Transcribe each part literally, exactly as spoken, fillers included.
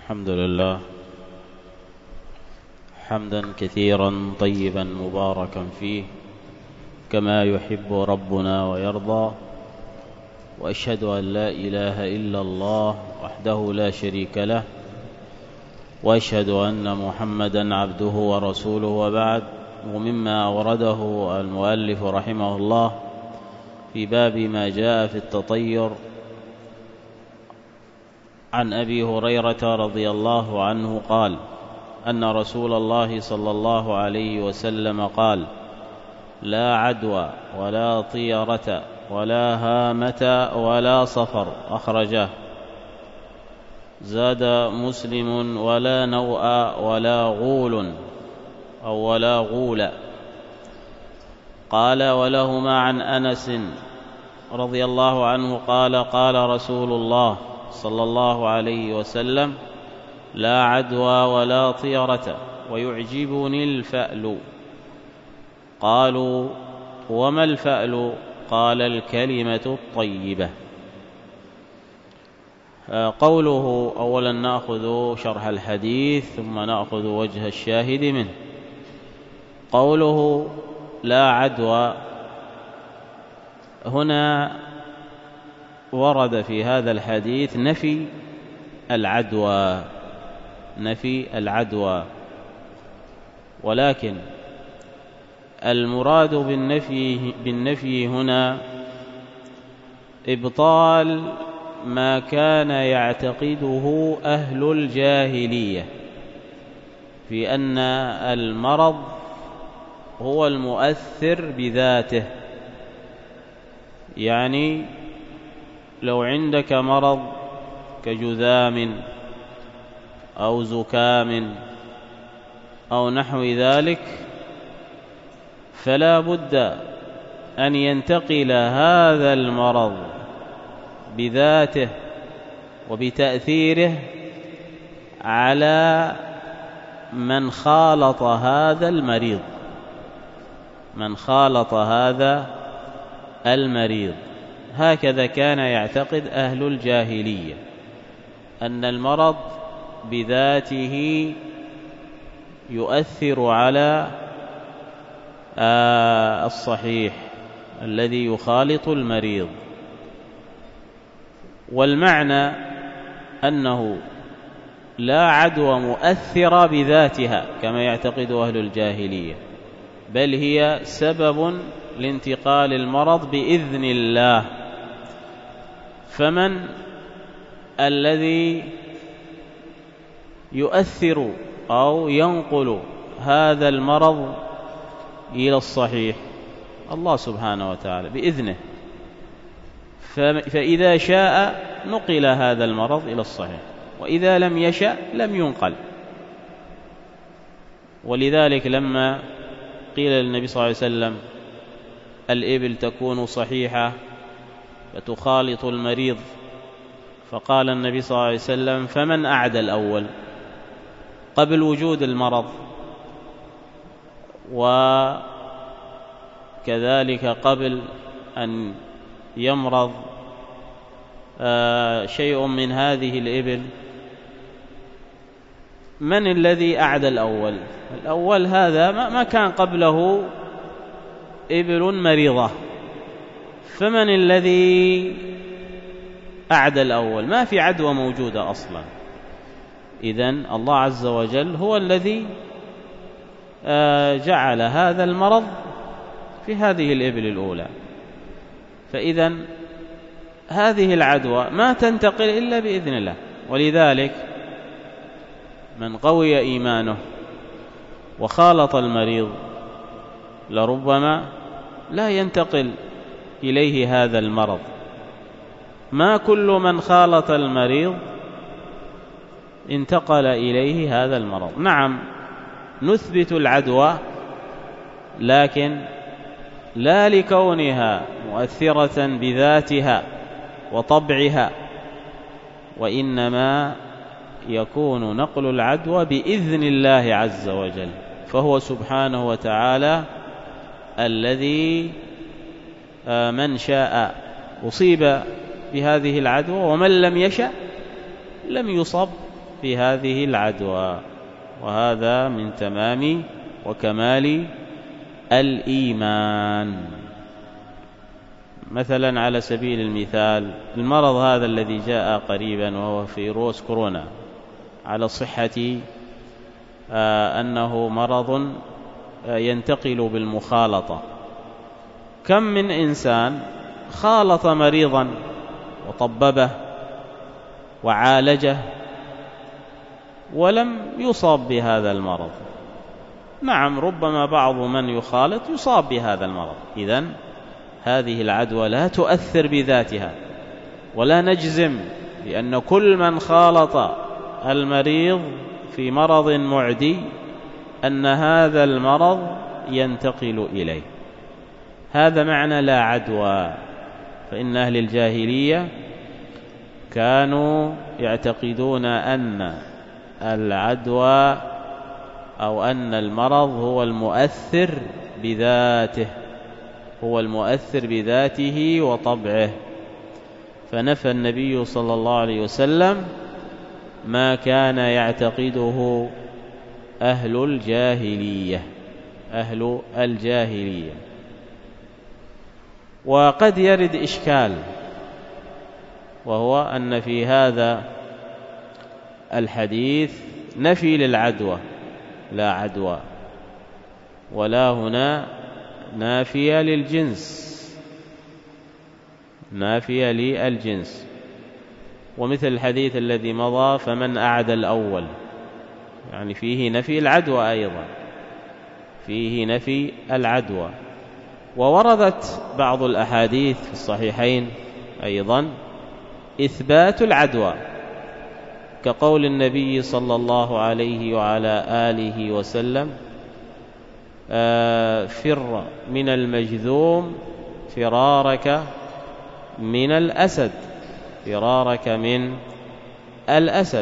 الحمد لله حمدا كثيرا طيبا مباركا فيه كما يحب ربنا ويرضى، وأشهد أن لا إله إلا الله وحده لا شريك له، وأشهد أن محمدا عبده ورسوله، وبعد. ومما أورده المؤلف رحمه الله في باب ما جاء في التطير عن أبي هريرة رضي الله عنه قال أن رسول الله صلى الله عليه وسلم قال: لا عدوى ولا طيرة ولا هامة ولا صفر. أخرجه. زاد مسلم: ولا نوء ولا غول أو ولا غول. قال: ولهما عن أنس رضي الله عنه قال: قال رسول الله صلى الله عليه وسلم: لا عدوى ولا طيرة ويعجبني الفأل. قالوا: وما الفأل؟ قال: الكلمة الطيبة. قوله أولا نأخذ شرح الحديث ثم نأخذ وجه الشاهد منه. قوله لا عدوى، هنا ورد في هذا الحديث نفي العدوى نفي العدوى ولكن المراد بالنفي, بالنفي هنا إبطال ما كان يعتقده أهل الجاهلية في أن المرض هو المؤثر بذاته. يعني لو عندك مرض كجذام أو زكام أو نحو ذلك، فلا بد أن ينتقل هذا المرض بذاته وبتأثيره على من خالط هذا المريض من خالط هذا المريض هكذا كان يعتقد أهل الجاهلية، أن المرض بذاته يؤثر على الصحيح الذي يخالط المريض. والمعنى أنه لا عدوى مؤثرة بذاتها كما يعتقد أهل الجاهلية، بل هي سبب لانتقال المرض بإذن الله. فمن الذي يؤثر أو ينقل هذا المرض إلى الصحيح؟ الله سبحانه وتعالى بإذنه. فإذا شاء نقل هذا المرض إلى الصحيح، وإذا لم يشأ لم ينقل. ولذلك لما قيل للنبي صلى الله عليه وسلم: الإبل تكون صحيحة فتخالط المريض، فقال النبي صلى الله عليه وسلم: فمن أعدى الأول قبل وجود المرض؟ وكذلك قبل أن يمرض شيء من هذه الإبل، من الذي أعدى الأول؟ الأول هذا ما كان قبله إبل مريضة، فمن الذي أعدى الأول؟ ما في عدوى موجودة أصلا. إذن الله عز وجل هو الذي جعل هذا المرض في هذه الإبل الأولى. فإذن هذه العدوى ما تنتقل إلا بإذن الله. ولذلك من قوي إيمانه وخالط المريض لربما لا ينتقل إليه هذا المرض. ما كل من خالط المريض انتقل إليه هذا المرض. نعم نثبت العدوى، لكن لا لكونها مؤثرة بذاتها وطبعها، وإنما يكون نقل العدوى بإذن الله عز وجل. فهو سبحانه وتعالى الذي من شاء أصيب بهذه العدوى، ومن لم يشأ لم يصب في هذه العدوى، وهذا من تمام وكمال الإيمان. مثلا على سبيل المثال المرض هذا الذي جاء قريبا وهو فيروس كورونا، على صحة أنه مرض ينتقل بالمخالطة. كم من إنسان خالط مريضا وطببه وعالجه ولم يصاب بهذا المرض. نعم، ربما بعض من يخالط يصاب بهذا المرض. إذن هذه العدوى لا تؤثر بذاتها، ولا نجزم لأن كل من خالط المريض في مرض معدي أن هذا المرض ينتقل إليه. هذا معنى لا عدوى. فإن أهل الجاهلية كانوا يعتقدون أن العدوى أو أن المرض هو المؤثر بذاته، هو المؤثر بذاته وطبعه. فنفى النبي صلى الله عليه وسلم ما كان يعتقده أهل الجاهلية أهل الجاهلية. وقد يرد إشكال، وهو أن في هذا الحديث نفي للعدوى، لا عدوى، ولا هنا نافية للجنس، نافية للجنس. ومثل الحديث الذي مضى فمن أعدى الأول، يعني فيه نفي العدوى أيضا، فيه نفي العدوى. ووردت بعض الأحاديث في الصحيحين أيضا إثبات العدوى، كقول النبي صلى الله عليه وعلى آله وسلم: فر من المجذوم فرارك من الأسد، فرارك من الأسد.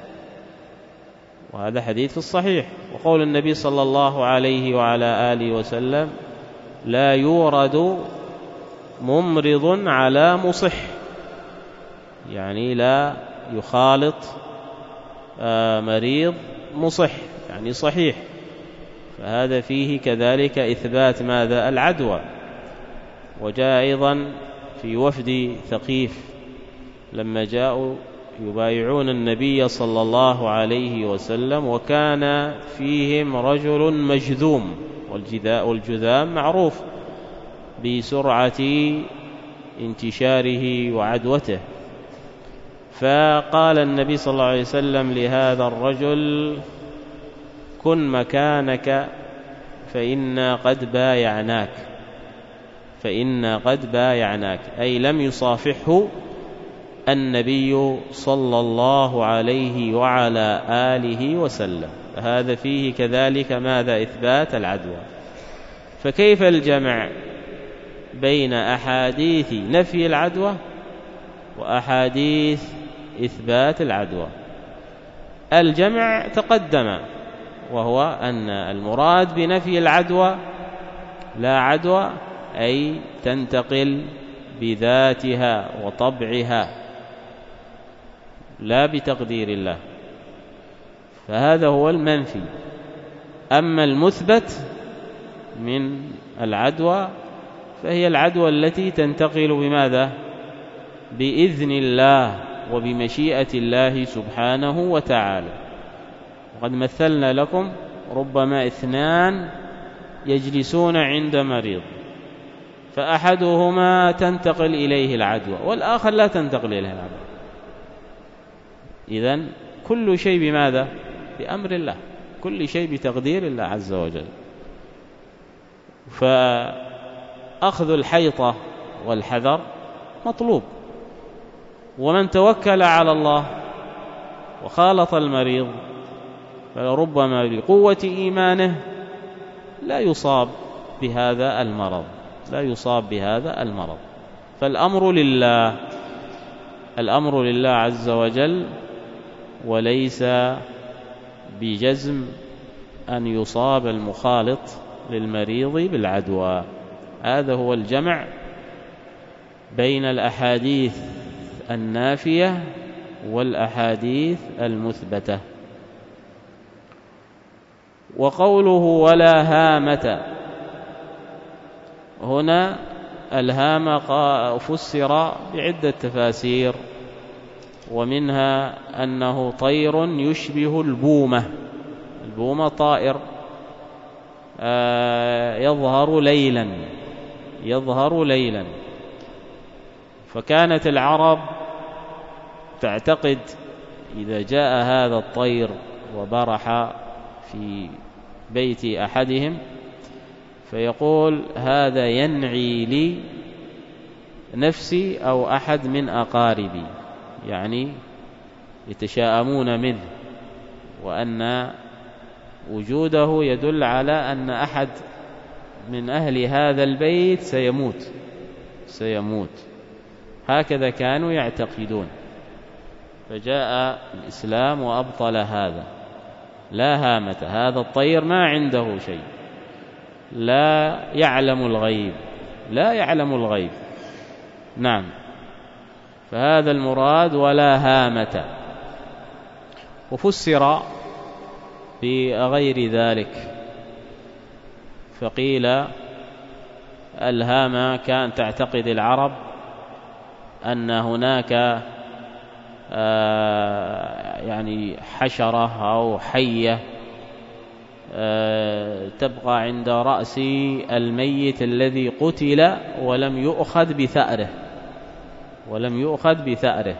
وهذا حديث الصحيح. وقول النبي صلى الله عليه وعلى آله وسلم: لا يورد ممرض على مصح، يعني لا يخالط مريض مصح، يعني صحيح. فهذا فيه كذلك إثبات ماذا؟ العدوى. وجاء أيضا في وفد ثقيف لما جاءوا يبايعون النبي صلى الله عليه وسلم، وكان فيهم رجل مجذوم، والجذام معروف بسرعة انتشاره وعدوته. فقال النبي صلى الله عليه وسلم لهذا الرجل: كن مكانك فإنا قد بايعناك، فإنا قد بايعناك، أي لم يصافحه النبي صلى الله عليه وعلى آله وسلم. هذا فيه كذلك ماذا؟ إثبات العدوى. فكيف الجمع بين أحاديث نفي العدوى وأحاديث إثبات العدوى؟ الجمع تقدم، وهو أن المراد بنفي العدوى لا عدوى، أي تنتقل بذاتها وطبعها لا بتقدير الله، فهذا هو المنفي. أما المثبت من العدوى فهي العدوى التي تنتقل بماذا؟ بإذن الله وبمشيئة الله سبحانه وتعالى. وقد مثلنا لكم ربما اثنان يجلسون عند مريض، فأحدهما تنتقل إليه العدوى والآخر لا تنتقل إليه العدوى. إذن كل شيء بماذا؟ بأمر الله، كل شيء بتقدير الله عز وجل. فأخذ الحيطة والحذر مطلوب. ومن توكل على الله وخالط المريض فلربما بقوة إيمانه لا يصاب بهذا المرض، لا يصاب بهذا المرض. فالأمر لله، الأمر لله عز وجل، وليس بجزم أن يصاب المخالط للمريض بالعدوى. هذا هو الجمع بين الأحاديث النافية والأحاديث المثبتة. وقوله ولا هامة، هنا الهامة فسر بعدة تفاسير، ومنها أنه طير يشبه البومة. البومة طائر يظهر ليلا يظهر ليلا فكانت العرب تعتقد إذا جاء هذا الطير وبرح في بيت أحدهم فيقول هذا ينعي لي نفسي أو أحد من أقاربي، يعني يتشاءمون منه، وأن وجوده يدل على أن أحد من أهل هذا البيت سيموت سيموت هكذا كانوا يعتقدون. فجاء الإسلام وأبطل هذا. لا هامة، هذا الطير ما عنده شيء، لا يعلم الغيب لا يعلم الغيب نعم، فهذا المراد ولا هامة. وفسر بغير ذلك، فقيل الهامة كان تعتقد العرب أن هناك آه يعني حشرة أو حية آه تبقى عند رأس الميت الذي قتل ولم يؤخذ بثأره ولم يؤخذ بثأره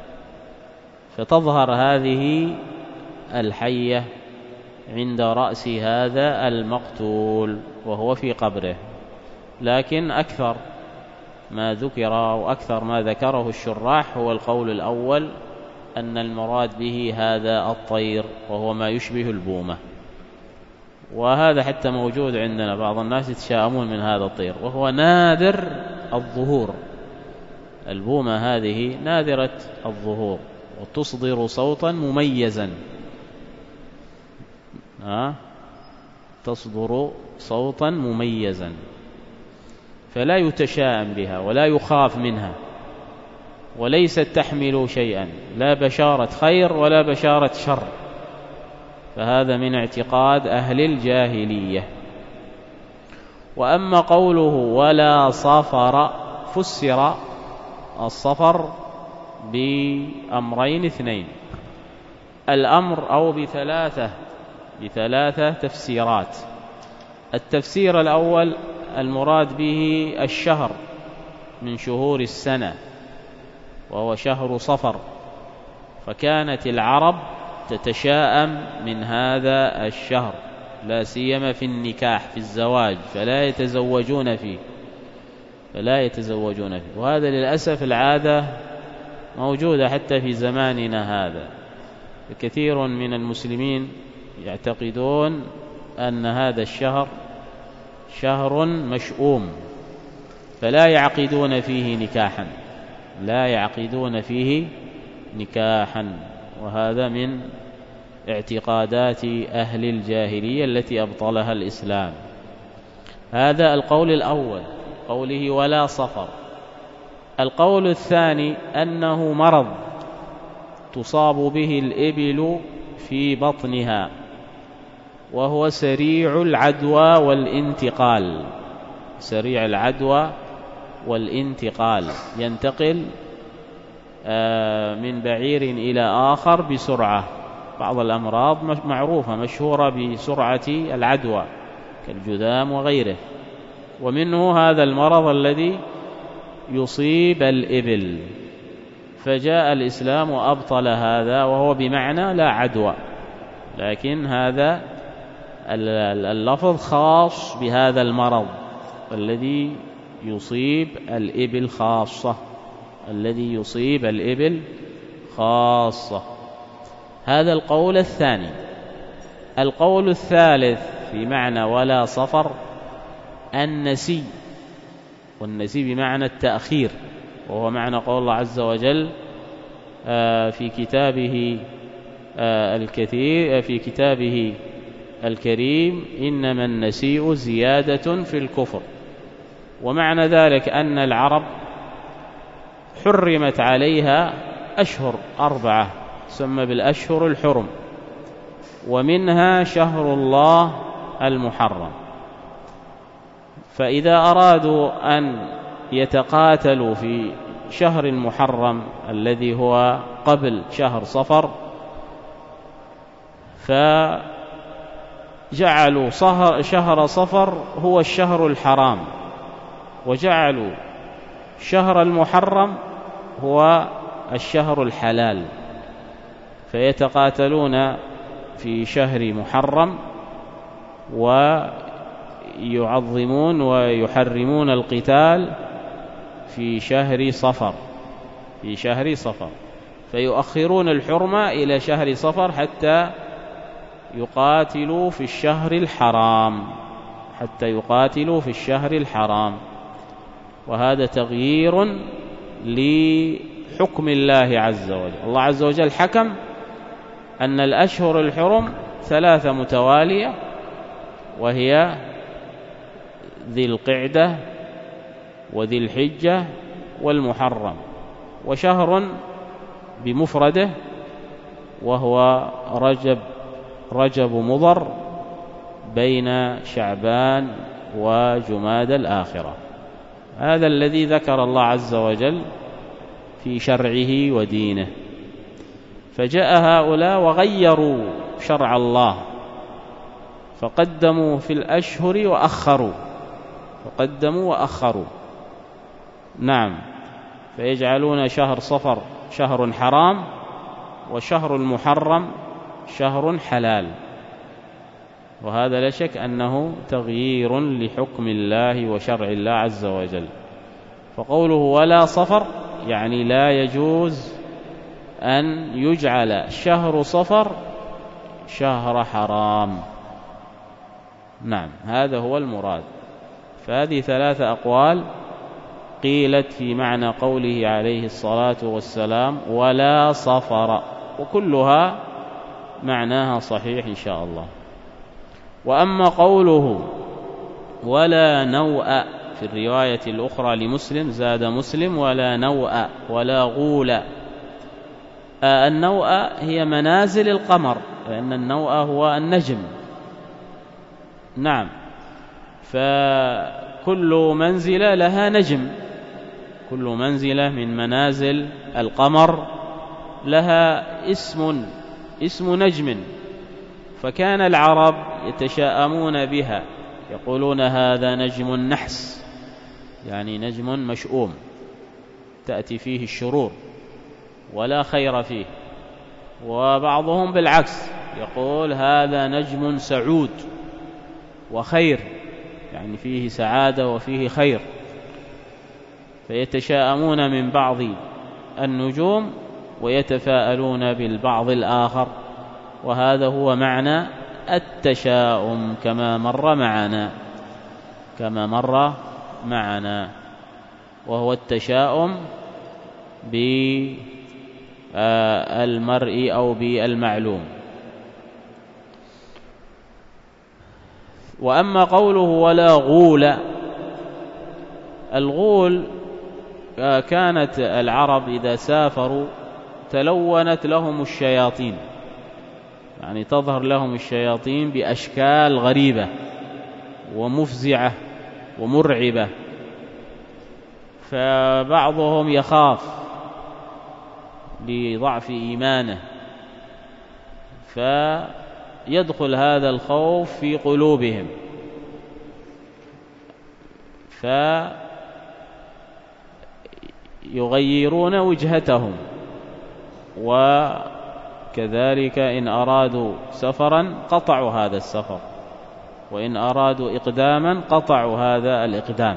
فتظهر هذه الحية عند رأس هذا المقتول وهو في قبره. لكن أكثر ما ذكر وأكثر ما ذكره الشراح هو القول الأول، أن المراد به هذا الطير وهو ما يشبه البومة، وهذا حتى موجود عندنا، بعض الناس يتشاءمون من هذا الطير وهو نادر الظهور. البومة هذه نادرة الظهور وتصدر صوتا مميزا، ها تصدر صوتا مميزا، فلا يتشاءم بها ولا يخاف منها، وليست تحمل شيئا، لا بشارة خير ولا بشارة شر، فهذا من اعتقاد أهل الجاهلية. وأما قوله ولا صفر، فسر الصفر بأمرين اثنين، الأمر أو بثلاثة بثلاثة تفسيرات. التفسير الأول المراد به الشهر من شهور السنة وهو شهر صفر، فكانت العرب تتشاءم من هذا الشهر لا سيما في النكاح في الزواج، فلا يتزوجون فيه فلا يتزوجون فيه وهذا للأسف العادة موجودة حتى في زماننا هذا. كثير من المسلمين يعتقدون أن هذا الشهر شهر مشؤوم، فلا يعقدون فيه نكاحا لا يعقدون فيه نكاحا وهذا من اعتقادات أهل الجاهلية التي أبطلها الإسلام. هذا القول الأول، قوله ولا صفر. القول الثاني أنه مرض تصاب به الإبل في بطنها، وهو سريع العدوى والانتقال سريع العدوى والانتقال ينتقل من بعير إلى آخر بسرعة. بعض الأمراض معروفة مشهورة بسرعة العدوى كالجذام وغيره، ومنه هذا المرض الذي يصيب الإبل، فجاء الإسلام وأبطل هذا، وهو بمعنى لا عدوى، لكن هذا اللفظ خاص بهذا المرض الذي يصيب الإبل خاصة الذي يصيب الإبل خاصة. هذا القول الثاني. القول الثالث في معنى ولا صفر النسي، والنسي بمعنى التأخير، وهو معنى قول الله عز وجل في كتابه الكثير في كتابه الكريم إنما النسيء زيادة في الكفر. ومعنى ذلك أن العرب حرمت عليها أشهر أربعة تسمى بالأشهر الحرم، ومنها شهر الله المحرم. فإذا أرادوا أن يتقاتلوا في شهر المحرم الذي هو قبل شهر صفر، فجعلوا شهر صفر هو الشهر الحرام، وجعلوا شهر المحرم هو الشهر الحلال، فيتقاتلون في شهر محرم ويعظمون ويحرمون القتال في شهر صفر في شهر صفر فيؤخرون الحرمة إلى شهر صفر حتى يقاتلوا في الشهر الحرام حتى يقاتلوا في الشهر الحرام وهذا تغيير لحكم الله عز وجل. الله عز وجل حكم أن الأشهر الحرم ثلاثة متوالية، وهي ذي القعدة وذي الحجة والمحرم، وشهر بمفرده وهو رجب رجب مضر بين شعبان وجماد الآخرة. هذا الذي ذكر الله عز وجل في شرعه ودينه. فجاء هؤلاء وغيروا شرع الله، فقدموا في الأشهر وأخروا فقدموا وأخروا نعم، فيجعلون شهر صفر شهر حرام، وشهر المحرم شهر حلال، وهذا لا شك أنه تغيير لحكم الله وشرع الله عز وجل. فقوله ولا صفر يعني لا يجوز أن يجعل شهر صفر شهر حرام. نعم، هذا هو المراد. فهذه ثلاثة أقوال قيلت في معنى قوله عليه الصلاة والسلام ولا صفر، وكلها معناها صحيح إن شاء الله. وأما قوله ولا نوء في الرواية الأخرى لمسلم، زاد مسلم ولا نوء ولا غول. النوء هي منازل القمر، لأن النوء هو النجم. نعم، فكل منزلة لها نجم، كل منزلة من منازل القمر لها اسم اسم نجم. فكان العرب يتشاءمون بها، يقولون هذا نجم نحس، يعني نجم مشؤوم تأتي فيه الشرور ولا خير فيه. وبعضهم بالعكس يقول هذا نجم سعود وخير، يعني فيه سعادة وفيه خير. فيتشاءمون من بعض النجوم ويتفاءلون بالبعض الآخر، وهذا هو معنى التشاؤم كما مر معنا كما مر معنا وهو التشاؤم بالمرء أو بالمعلوم. وأما قوله ولا غول، الغول كانت العرب إذا سافروا تلونت لهم الشياطين، يعني تظهر لهم الشياطين بأشكال غريبة ومفزعة ومرعبة، فبعضهم يخاف لضعف إيمانه، فيدخل هذا الخوف في قلوبهم، فيغيرون وجهتهم. وكذلك إن أرادوا سفرا قطعوا هذا السفر، وإن أرادوا إقداما قطعوا هذا الإقدام.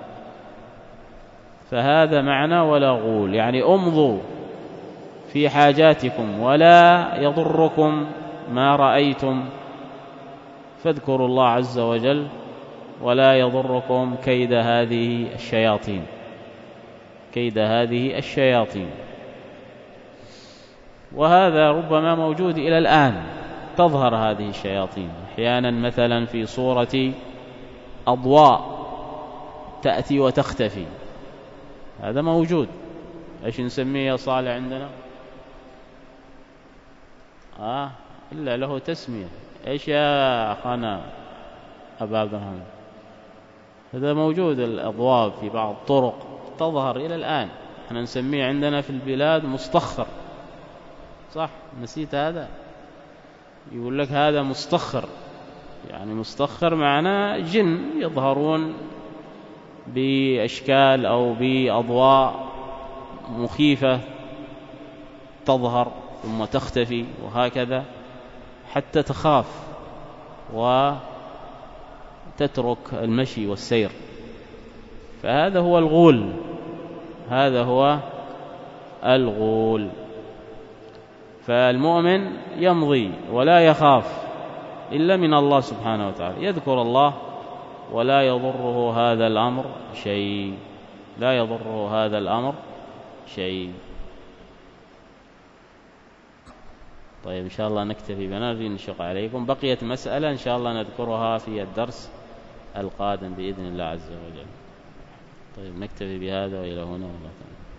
فهذا معنى ولا غول، يعني امضوا في حاجاتكم ولا يضركم ما رأيتم، فاذكروا الله عز وجل ولا يضركم كيد هذه الشياطين كيد هذه الشياطين. وهذا ربما موجود إلى الآن، تظهر هذه الشياطين أحيانا مثلا في صورة أضواء تأتي وتختفي، هذا موجود. إيش نسميه يا صالح عندنا؟ آه إلا له تسمية. إيش يا أخانا أبا عبد الرحمن؟ هذا موجود الأضواء في بعض الطرق تظهر إلى الآن، احنا نسميه عندنا في البلاد مستخر. صح؟ نسيت هذا؟ يقول لك هذا مستخر، يعني مستخر معناه جن يظهرون بأشكال أو بأضواء مخيفة تظهر ثم تختفي وهكذا حتى تخاف وتترك المشي والسير. فهذا هو الغول، هذا هو الغول. فالمؤمن يمضي ولا يخاف إلا من الله سبحانه وتعالى، يذكر الله ولا يضره هذا الأمر شيء، لا يضره هذا الأمر شيء. طيب إن شاء الله نكتفي بنرجي نشق عليكم. بقيت مسألة إن شاء الله نذكرها في الدرس القادم بإذن الله عز وجل. طيب نكتفي بهذا وإلى هنا والله تعالى.